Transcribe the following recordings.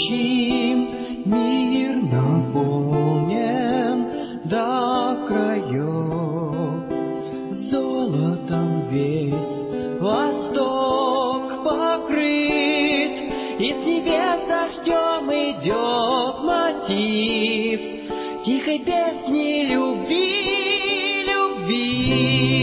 Ночим мир наполнен до краев, золотом весь восток покрыт, и с небес дождем идет мотив тихой песни любви, любви.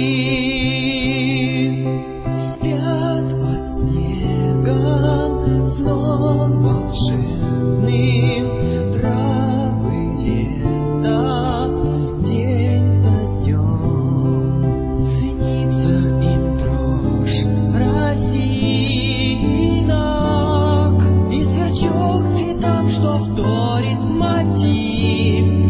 Спят под снегом сном волшебным травы лета день за днем. Снится им дрожь росинок и сверчок цветам, что вторит мотив